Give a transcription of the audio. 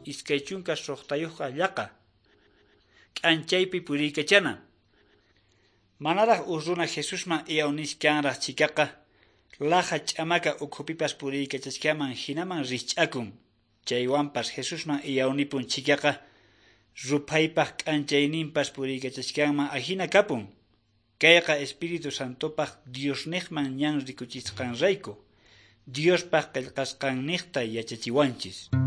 iskay chunka suqtayuqqa llaqa k'anchaypi puriykachana. Manaraq urruna Jesusman iyawniskanraq chikaqa laja ch'amaka ukhupipas puriykachachkaman hinaman risch'akun. Chaywanpas Jesusman iyawnipun chikaqa rupaypaq k'anchayninpas puriykachachkanman ahina kapun. Kayqa Espiritu Santopaq Diosniqman ñan rikuchisqanrayku, Diospaq qillqasqanniqta yachachiwanchis.